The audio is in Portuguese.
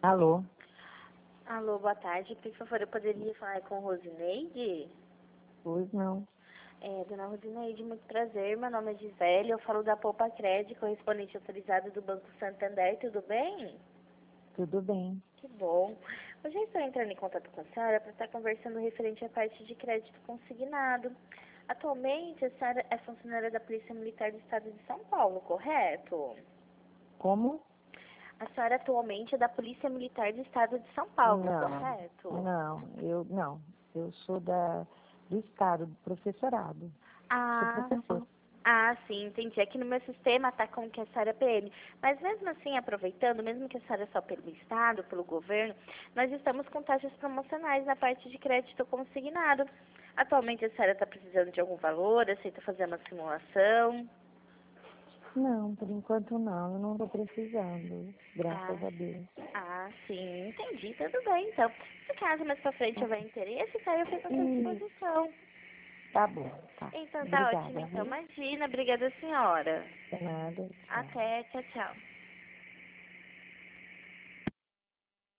Alô? Alô, boa tarde. Por favor, eu poderia falar com Rosineide? Pois não. Dona Rosineide, muito prazer. Meu nome é Gisele. Eu falo da Poupa Crédito, correspondente autorizado do Banco Santander. Tudo bem? Tudo bem. Que bom. Hoje eu estou entrando em contato com a senhora para estar conversando referente à parte de crédito consignado. Atualmente, a senhora é funcionária da Polícia Militar do Estado de São Paulo, correto? Como? A senhora atualmente é da Polícia Militar do Estado de São Paulo, correto? Não. Eu sou do Estado, do professorado. Sou Ah, professor. sim, entendi. Aqui no meu sistema tá como que a senhora é PM. Mas mesmo assim, aproveitando, mesmo que a senhora é só pelo Estado, pelo governo, nós estamos com taxas promocionais na parte de crédito consignado. Atualmente a senhora está precisando de algum valor, aceita fazer uma simulação? Não, por enquanto não. Eu não estou precisando, Ah, graças a Deus. sim, entendi. Tudo bem, então. Se caso mais pra frente houver interesse, tá, eu fico à sua E disposição. tá bom, tá. Então tá ótimo, Obrigada, então. viu? Imagina, obrigada, senhora. De nada, tchau. Até, tchau, tchau.